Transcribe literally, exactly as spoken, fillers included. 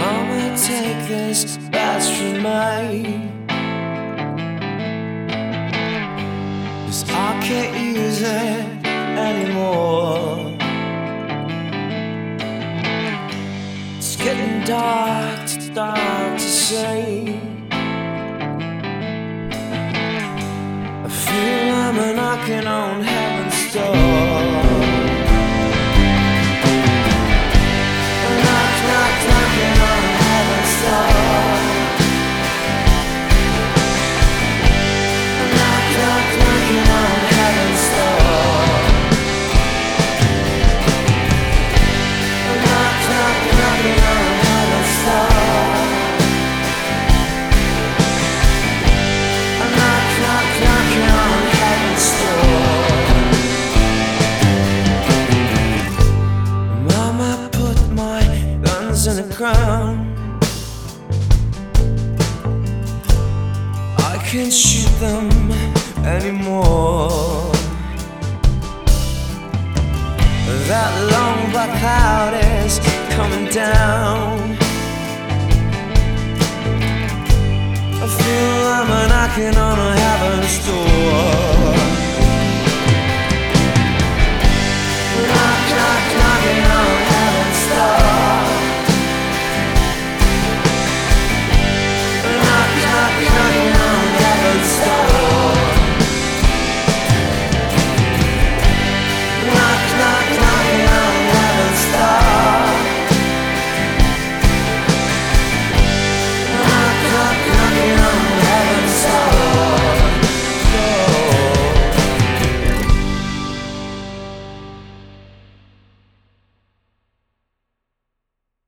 Mama, take this badge from me, 'cause I can't use it anymore. It's getting dark, it's dark to see. I feel I'm knocking on heaven's door. Knock, knock, knocking on heaven's door. Knock, knock, knocking on heaven's door. Knock, knock, knocking on heaven's door. Knock, knock, knocking on heaven's door. Mama, put my guns in the ground. I can't shoot them anymore. That long black cloud is coming down. I feel I'm knocking on